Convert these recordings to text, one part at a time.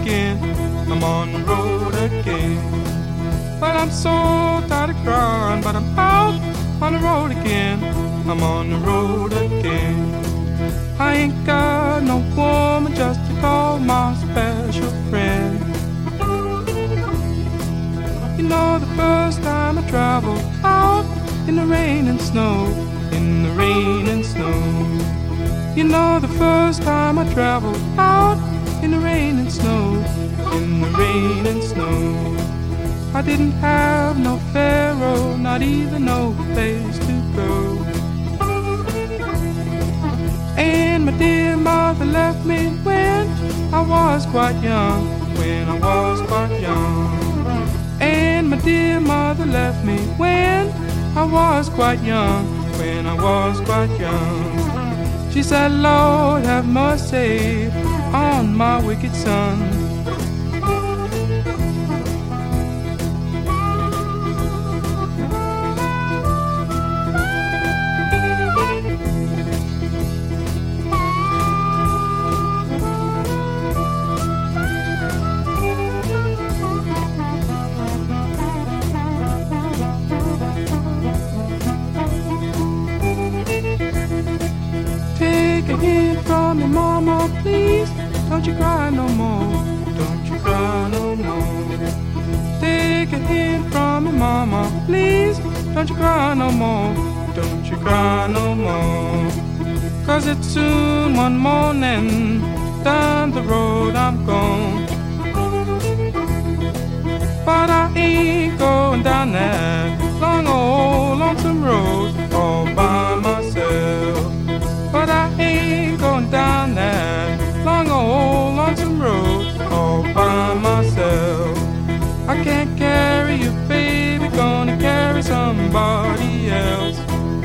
again. I'm on the road again. But I'm so tired of crying, but I'm out on the road again. I'm on the road again. I ain't got no woman just to call my special friend. You know the first time I traveled out in the rain and snow, in the rain and snow. You know the first time I traveled out in the rain and snow, in the rain and snow. I didn't have no pharaoh, not even no place to go. And my dear mother left me when I was quite young, when I was quite young. And my dear mother left me when I was quite young, when I was quite young. She said, Lord, have mercy on my wicked son. From me, mama, please, don't you cry no more, don't you cry no more. Take a hint from me, mama, please, don't you cry no more, don't you cry no more. 'Cause it's soon one morning, down the road I'm gone. But I ain't going down that long old lonesome road all by myself. But I ain't going down that long old lonesome road all by myself. I can't carry you, baby, gonna carry somebody else.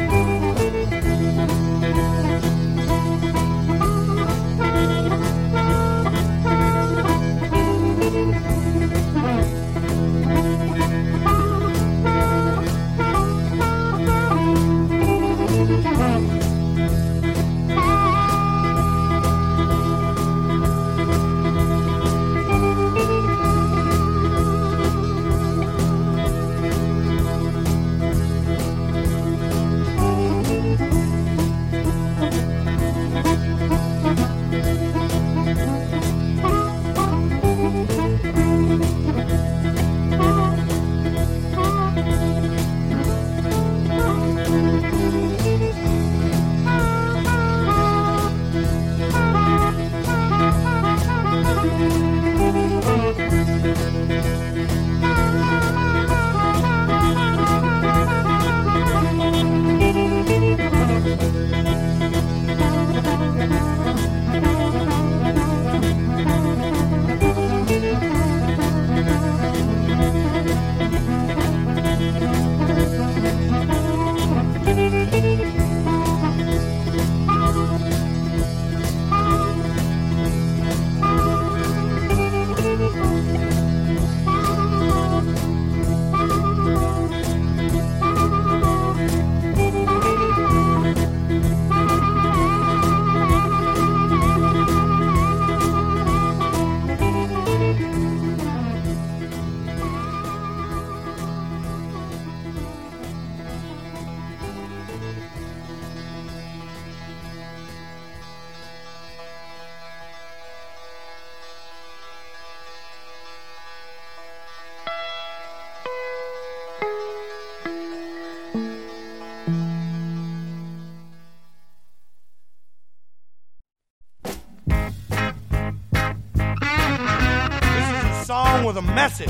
With a message.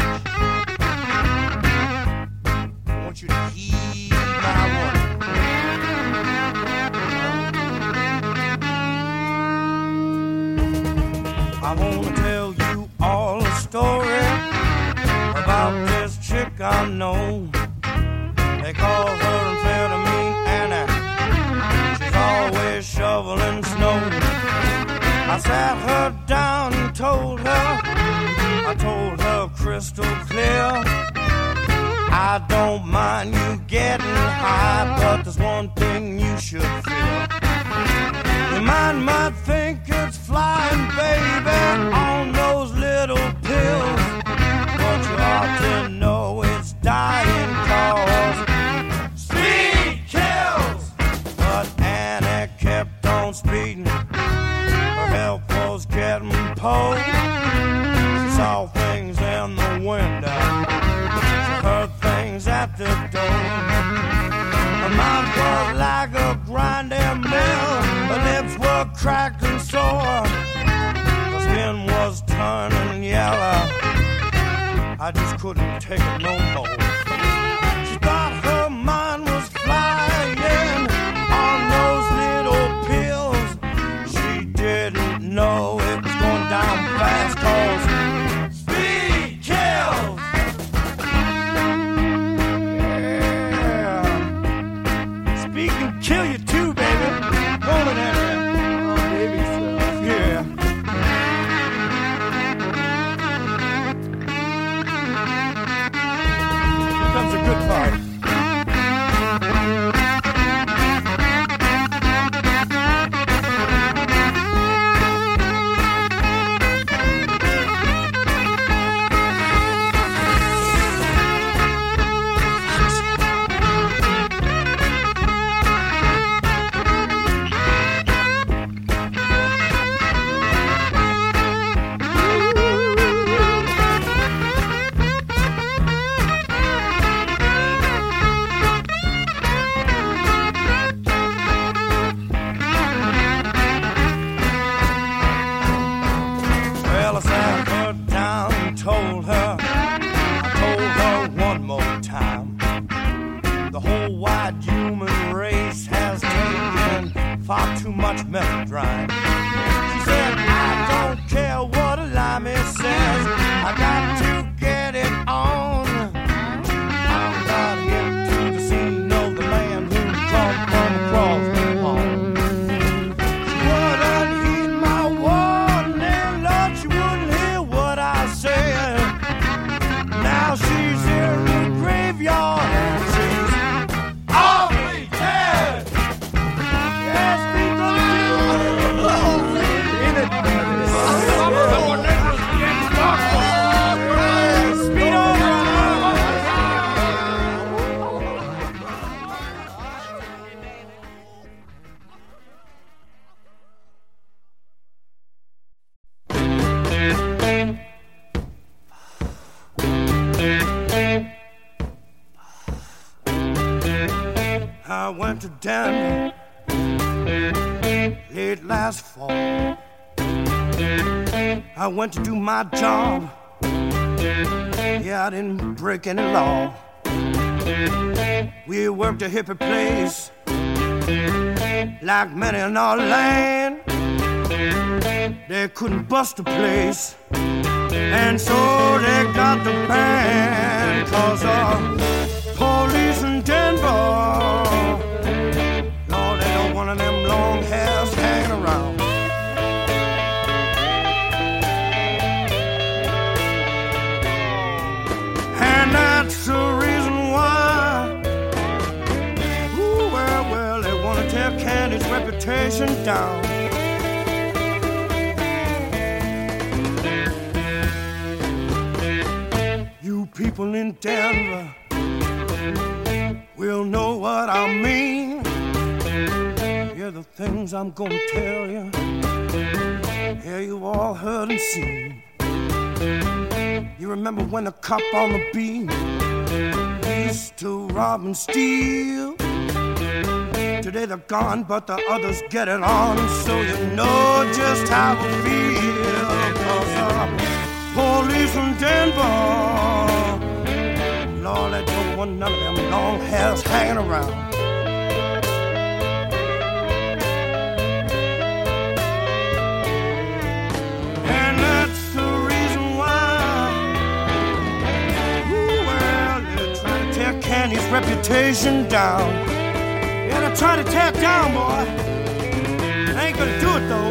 I want you to heed my word. I want to tell you all a story about this chick I know. They call her Amphetamine Anna. She's always shoveling snow. I sat her down and told her, I told her crystal clear, I don't mind you getting high, but there's one thing you should fear. Your mind might think it's flying, baby, on those little cracked and sore. The skin was turning yellow. I just couldn't take it no more. She thought her mind was flying on those little pills. She didn't know it was going down fast, 'cause speed kills. Yeah. Speed can kill you too, baby. Hold it in there. Oh, baby, so. Yeah. Here comes the good part. Well, I sat her down and told her, I told her one more time, the whole wide human race has taken far too much melodrama. She said, I don't care what a limey says, I got to get it on. I'm not here to the scene of the man who come from across the pond. She wouldn't heed my warning, Lord, she wouldn't hear what I said. Now she's in the graveyard and she's awfully dead. Yes, people do. Speed on, I went to Denver late last fall. I went to do my job. Yeah, I didn't break any law. We worked a hippie place like many in our land. They couldn't bust the place, and so they got the ban. 'Cause police in Denver, Lord, they don't want of them long hairs hanging around. And that's the reason why, ooh, well, they want to tear Candy's reputation down. You people in Denver will know what I mean. Hear the things I'm gonna tell you. Yeah, you all heard and seen. You remember when the cop on the beat used to rob and steal? Today they're gone, but the others get it on. So you know just how it feels. 'Cause police from Denver, Lord, I don't want none of them long hairs hanging around. And that's the reason why, ooh, well, they're trying to tear Candy's reputation down. Yeah, they're trying to tear it down, boy. They ain't gonna do it, though.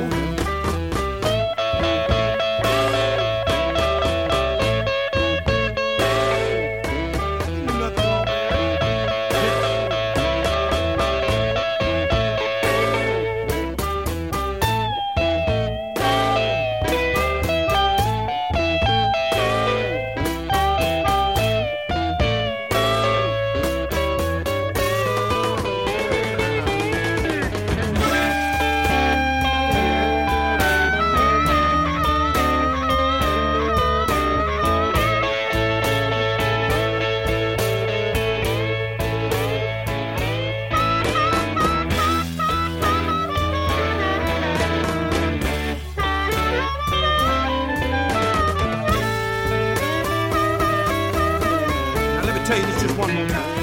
tell you this just one more time.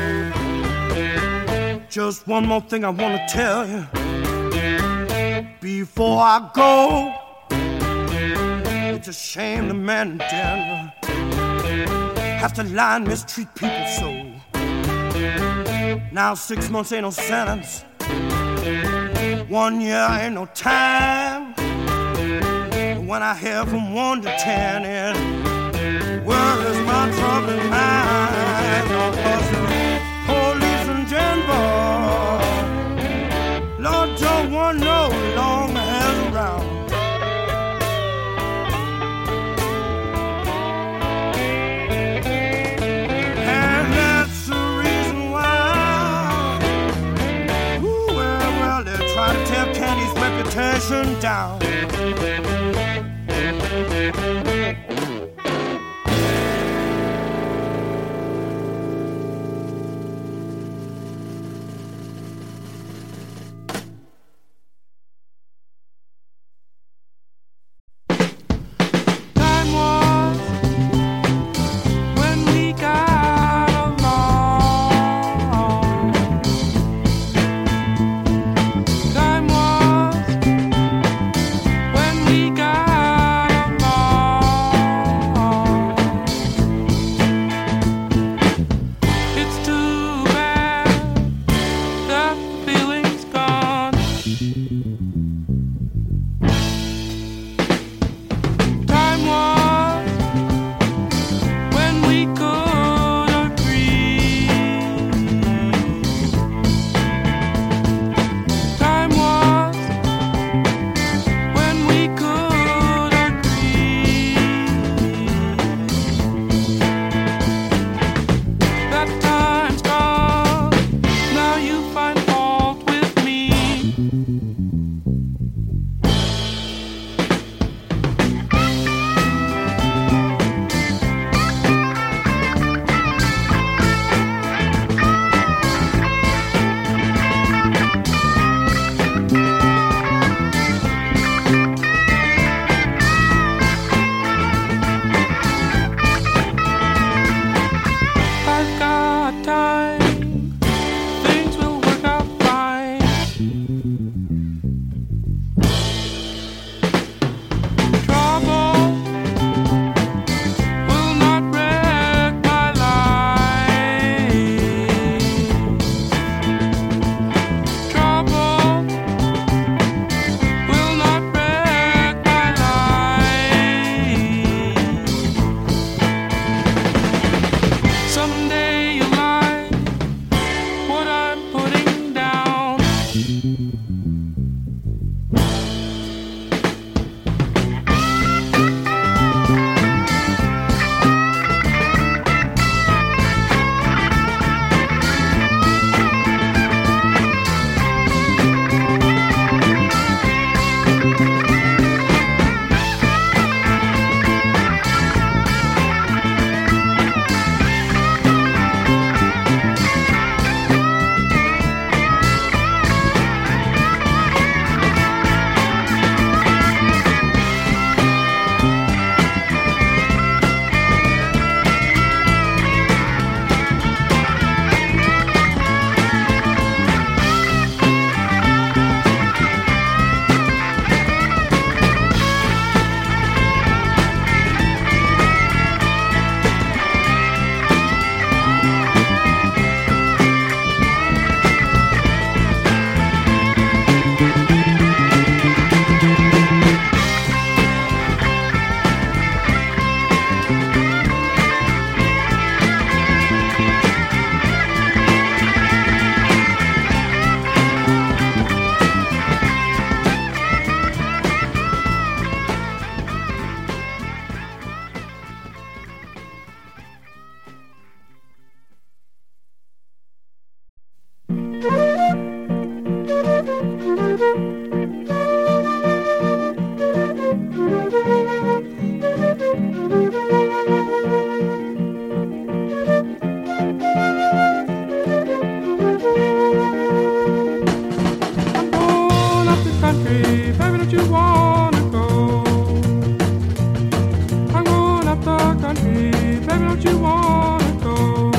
Just one more thing I want to tell you before I go. It's a shame the man in Denver have to lie and mistreat people so. Now 6 months ain't no sentence, 1 year ain't no time. When I hear from 1 to 10, and where is my troubling mind? Oh, 'cause the police in Denver, Lord, don't want no long hang around. And that's the reason why, well, they're trying to tear Candy's reputation down. Baby, don't you wanna go?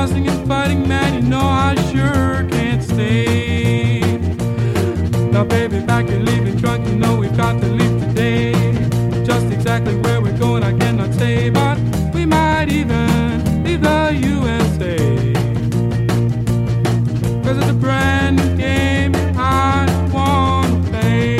fussing and fighting, man, you know I sure can't stay. Now baby, back and leaving drunk, you know we've got to leave today. Just exactly where we're going I cannot say, but we might even leave the USA. 'Cause it's a brand new game I wanna play.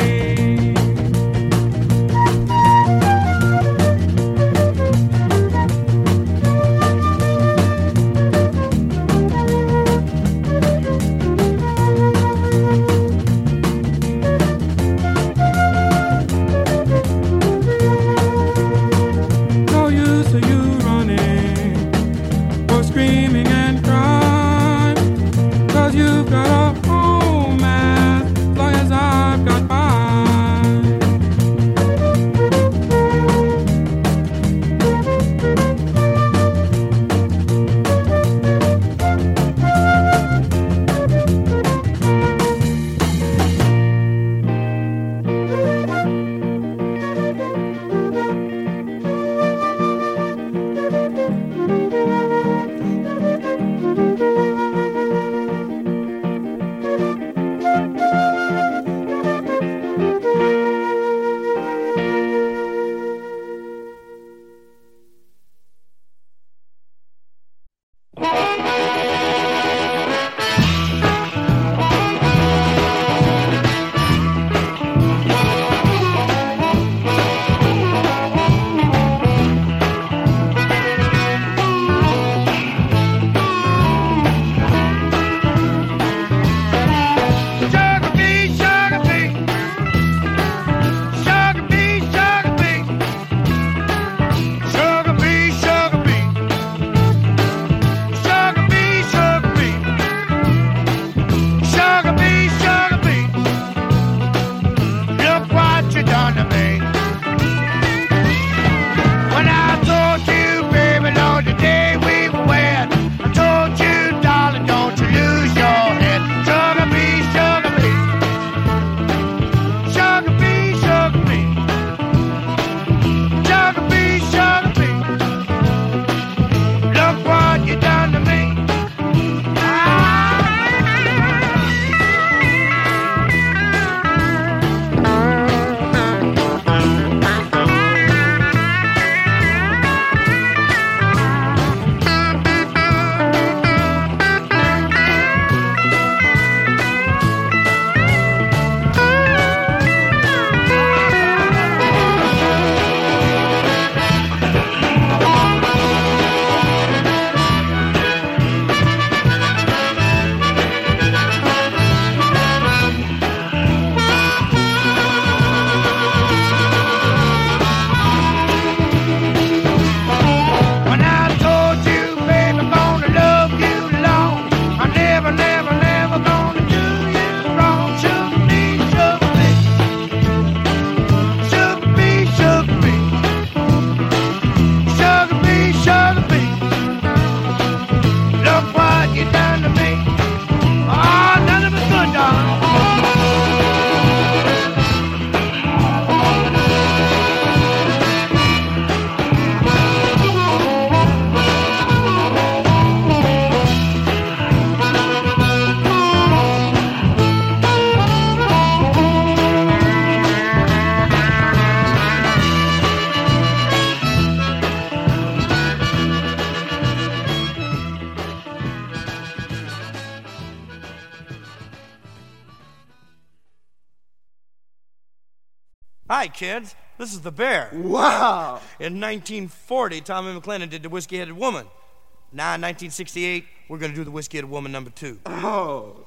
Hi, kids. This is the Bear. Wow. In 1940, Tommy McLennan did The Whiskey-Headed Woman. Now, in 1968, we're going to do The Whiskey-Headed Woman #2. Oh.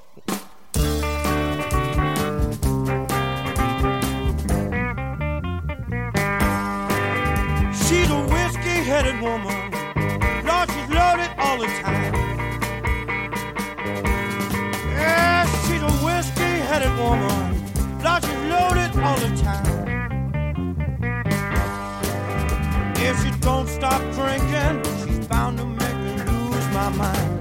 She's a whiskey-headed woman. Lord, she's loaded all the time. Yeah, she's a whiskey-headed woman. Lord, she's loaded all the time. If she don't stop drinking, she's bound to make me lose my mind.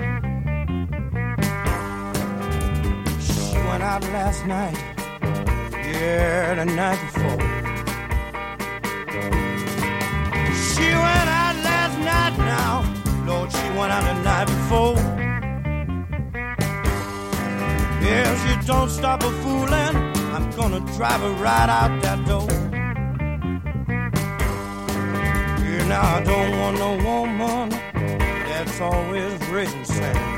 She went out last night, yeah, the night before. She went out last night now, Lord, she went out the night before. Yeah, she don't stop her fooling, I'm gonna drive her right out that door. Yeah, now I don't want no woman that's always raising sand.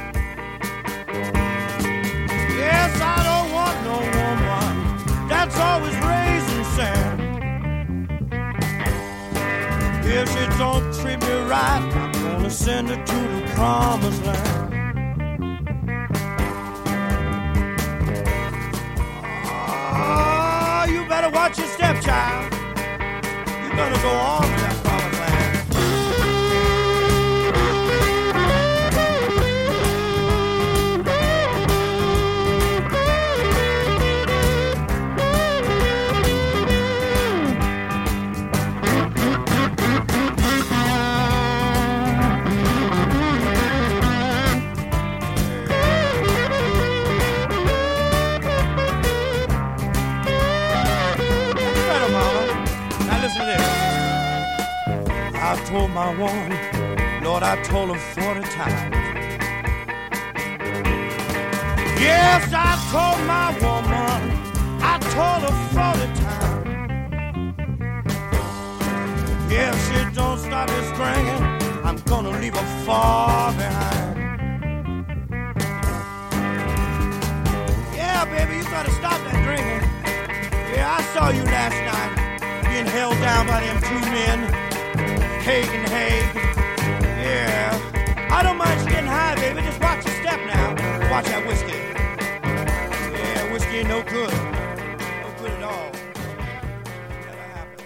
Yes, I don't want no woman that's always raising sand. If she don't treat me right, I'm gonna send her to the promised land. Oh, you better watch your step, child. You're gonna go on to that promised land. I told my woman, Lord, I told her 40 times. Yes, I told my woman, I told her 40 times. If she don't stop this drinking, I'm gonna leave her far behind. Yeah, baby, you gotta stop that drinking. Yeah, I saw you last night, being held down by them two men, Haig and Haig. Yeah, I don't mind you getting high, baby. Just watch your step now. Watch that whiskey. Yeah, whiskey ain't no good. No good at all. Never happened.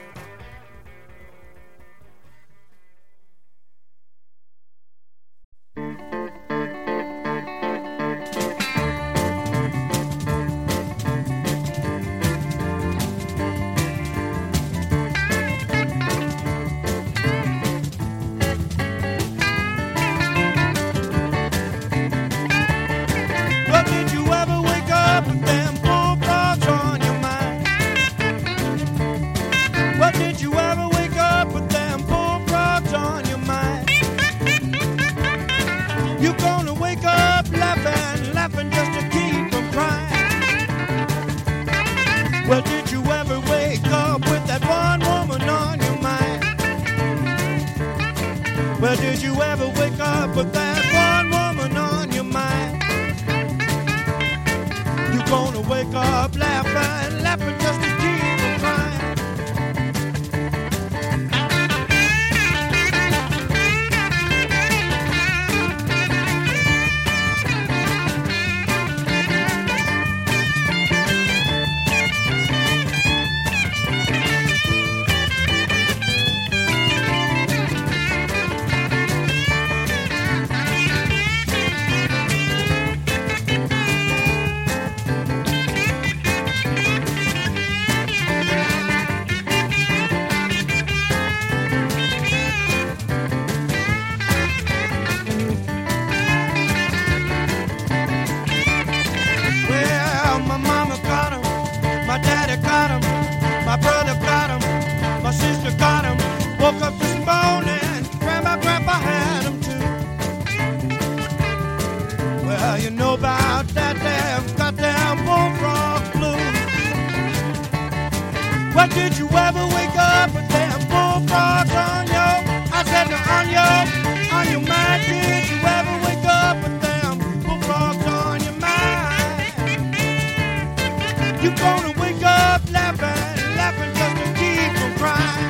Well, did you ever wake up with that one woman on your mind? Well, did you ever wake up with that one woman on your mind? You're gonna wake up laughing, laughing just to keep from crying. Woke up this morning, Grandpa had him too. Well, you know about that damn goddamn bullfrog blues. Well, did you ever wake up with damn bullfrogs on your? I said on your mind. Did you ever wake up with damn bullfrogs on your mind? You gonna wake up laughing, laughing just to keep from crying.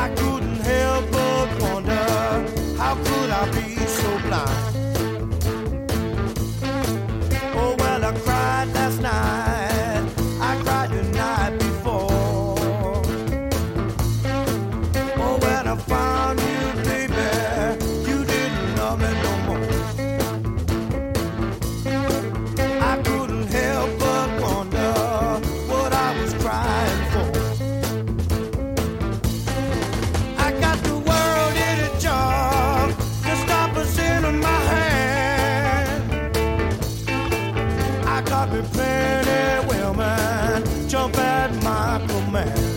I couldn't help but wonder, how could I be so blind? Oh, well, I cried last night, I cried the night before. Oh, when I found you, baby, you didn't love me no more. I couldn't help but wonder what I was crying for. I got the world in a jar, the stoppers in my hand. I got me plenty women, jump at my command.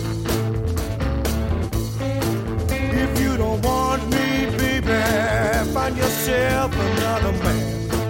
If you don't want me, baby, find yourself another man.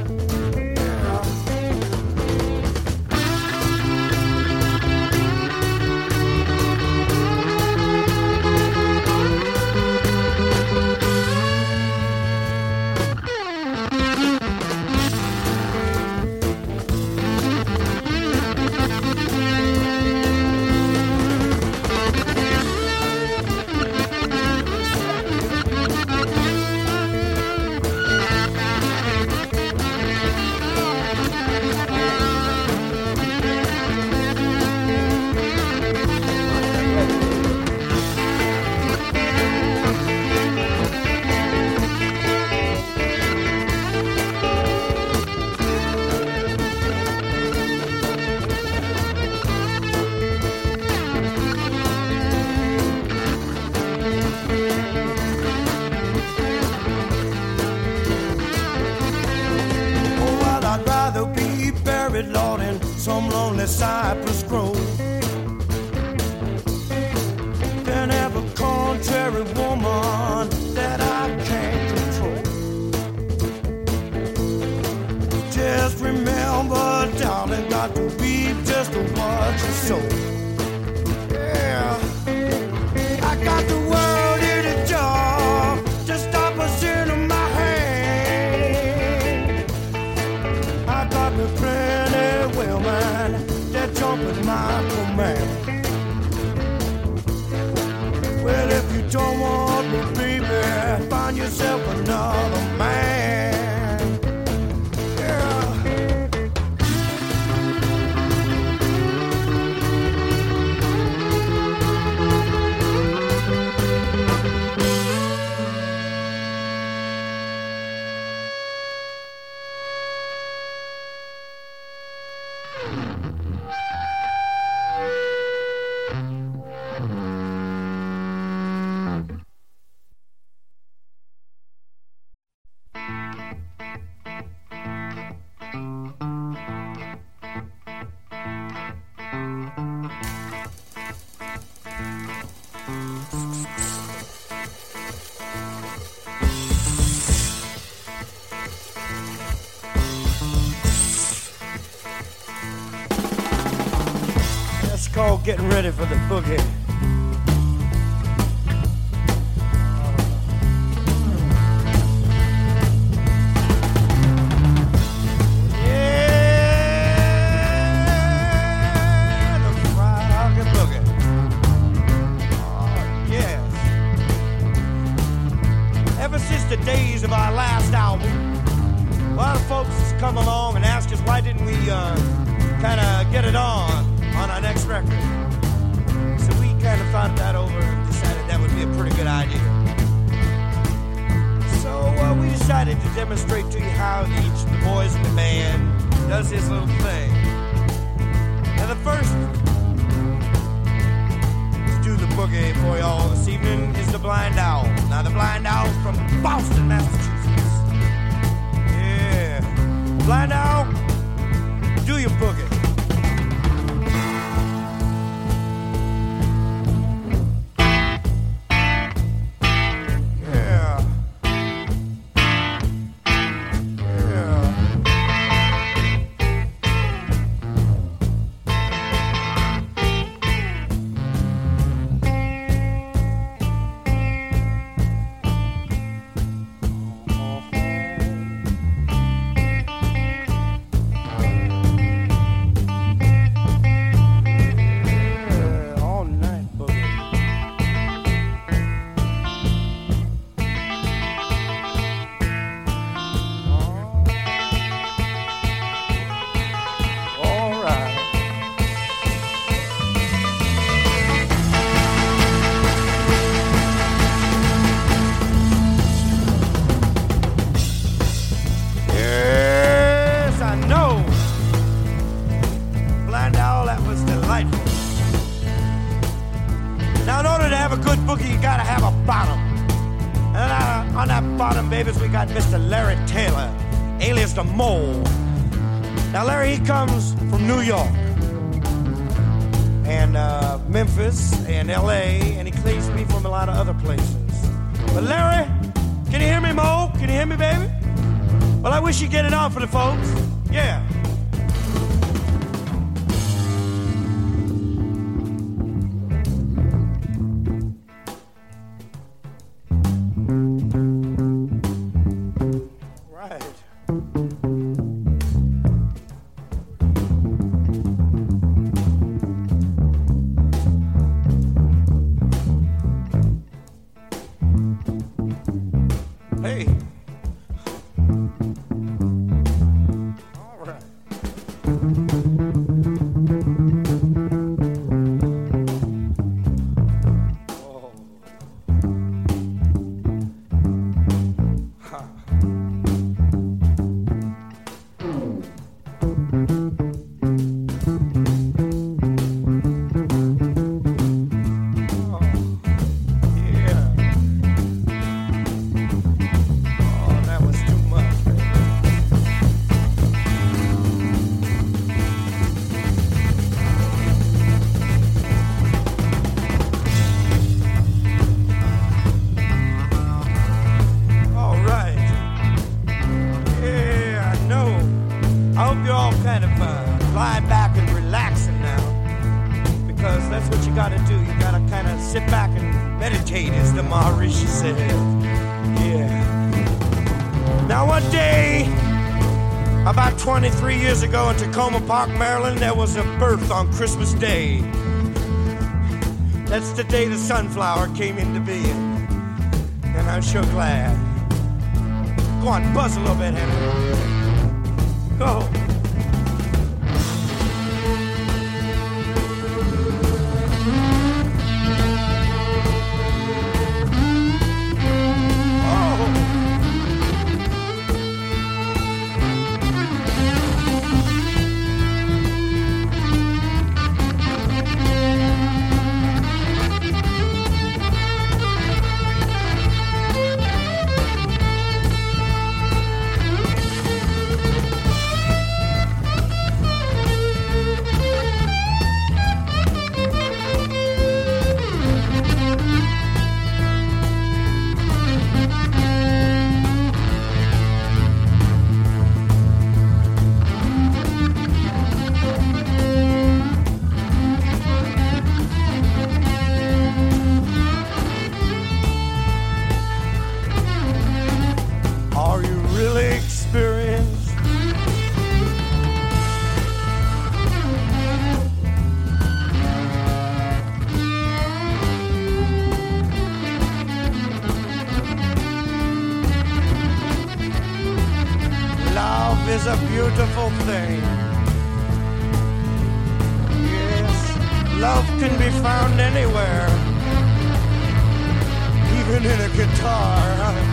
Lord, in some lonely cypress grove than have a contrary woman that I can't control. Just remember, darling, got to reap just what you sow. Yeah, I got the world in a jar, just stop us in my hand. I got the plenty women that jump at my command. Well, if you don't want me, baby, find yourself another man. Yeah. Called getting ready for the boogie. Yeah, the fried hoggy boogie. Oh, yes. Ever since the days of our last album, a lot of folks has come along and asked us why didn't we kind of get it on our next record. So we kind of thought that over and decided that would be a pretty good idea. So we decided to demonstrate to you how each of the boys in the band does his little thing. Now the first to do the boogie for y'all this evening is the Blind Owl. Now the Blind Owl's from Boston, Massachusetts. Yeah. Blind Owl, do your boogie. babies, we got Mr. Larry Taylor, alias the Mole. Now, Larry, he comes from New York and Memphis and L.A., and he claims to be from a lot of other places. But Larry, can you hear me, Mo? Can you hear me, baby? Well, I wish you'd get it on for the folks. Yeah. Ago in Tacoma Park, Maryland, there was a birth on Christmas Day. That's the day the sunflower came into being. And I'm sure glad. Go on, buzz a little bit, Henry. Go. Is a beautiful thing. Yes, love can be found anywhere, even in a guitar.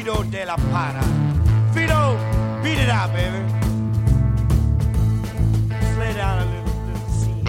Fido de la Para. Fido, beat it out, baby. Just lay down a little scene.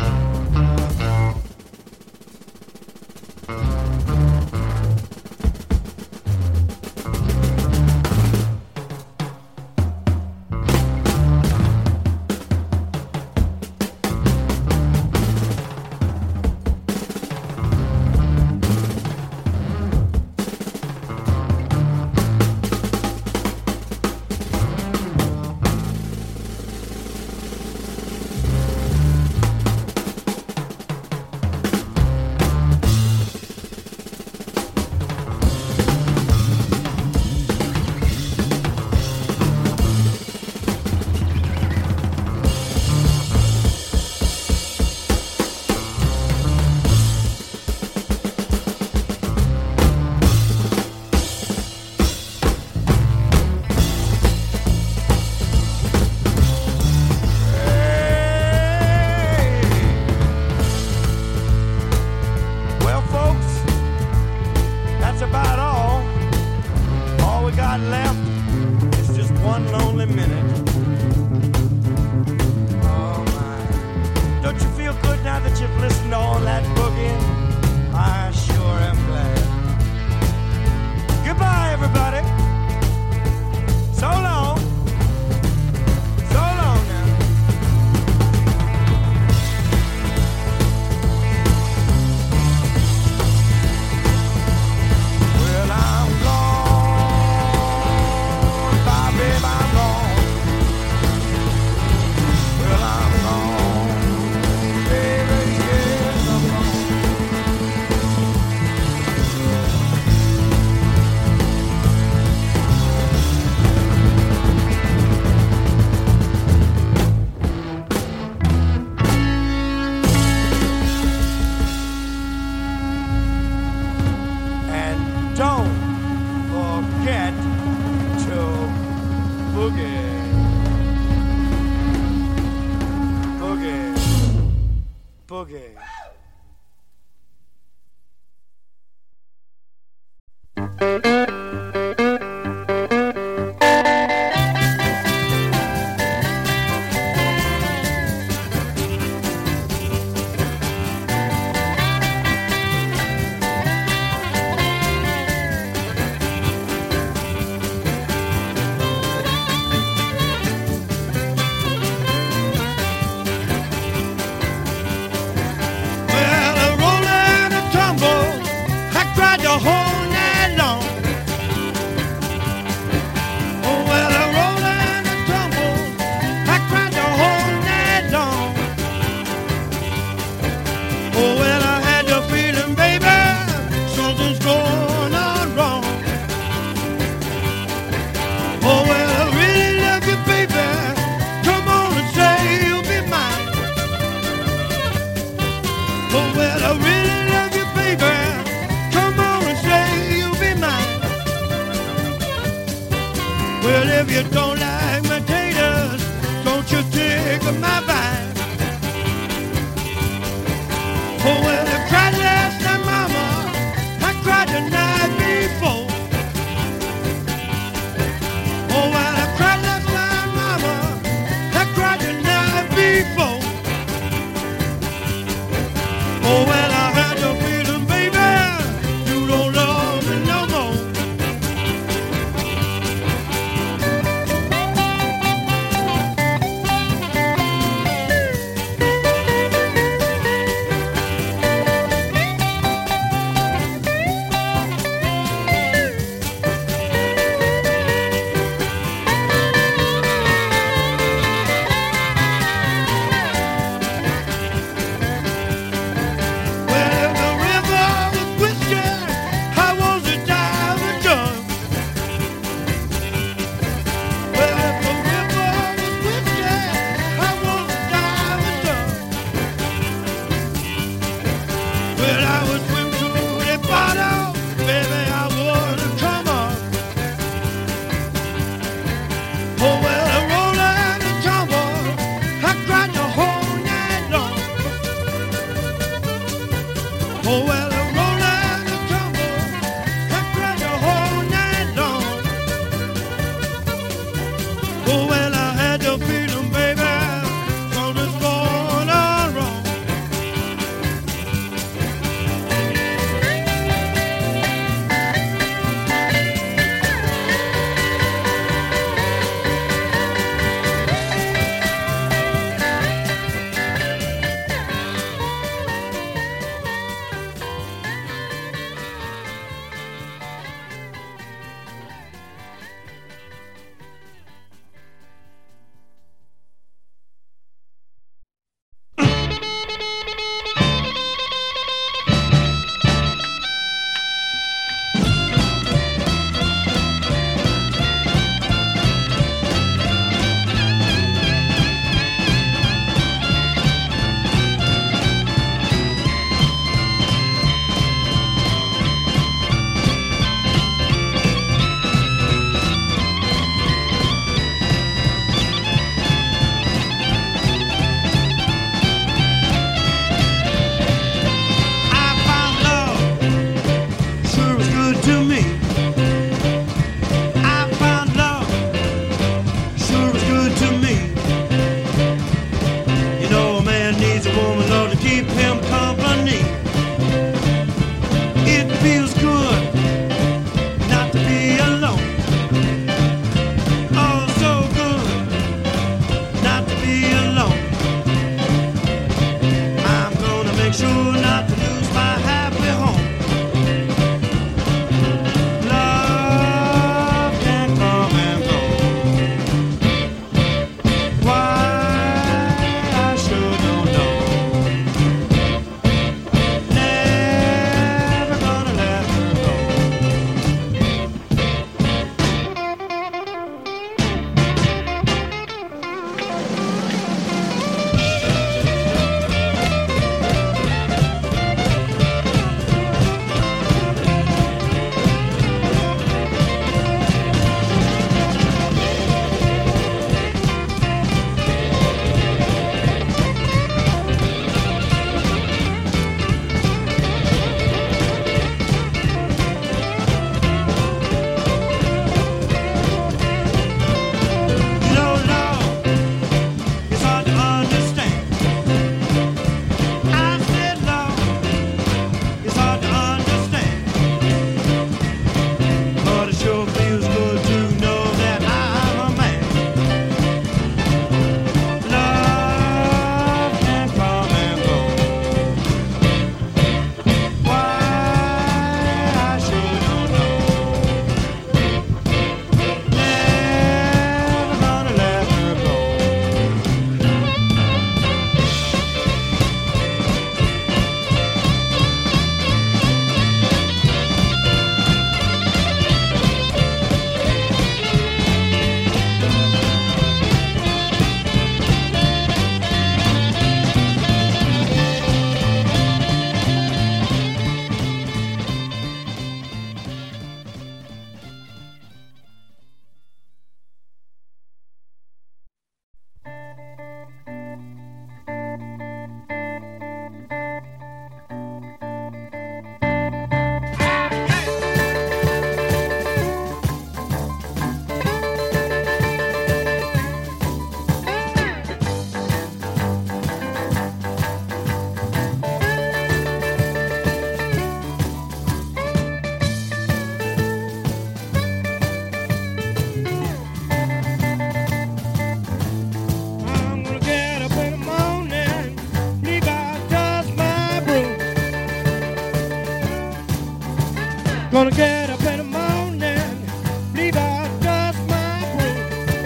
Gonna get up in the morning, leave out dust my broom.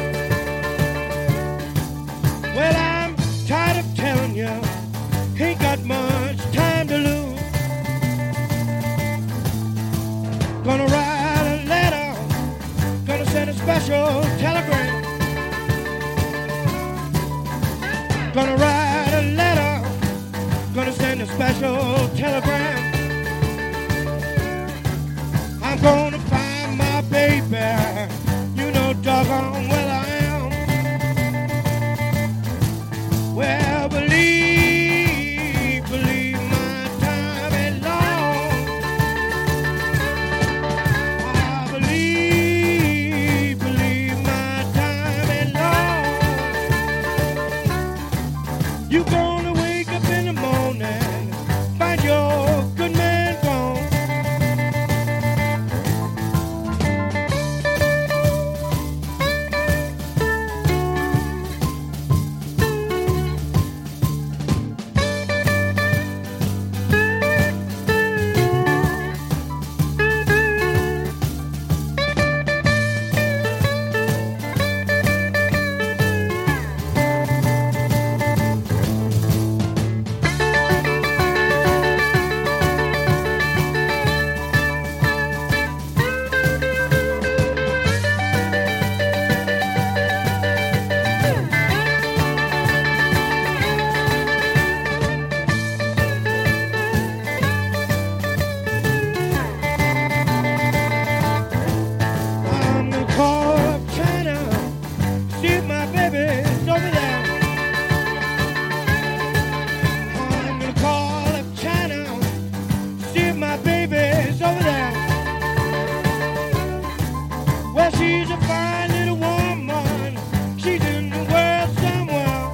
Well, I'm tired of telling you, ain't got much time to lose. Gonna write a letter, gonna send a special telegram. Gonna write a letter, gonna send a special telegram. I'm gonna find my baby, you know doggone well I am. Well, believe my time is long. I believe my time is long. You gonna wake up in the morning, find your good man gone. She's a fine little woman, she's in the world somewhere.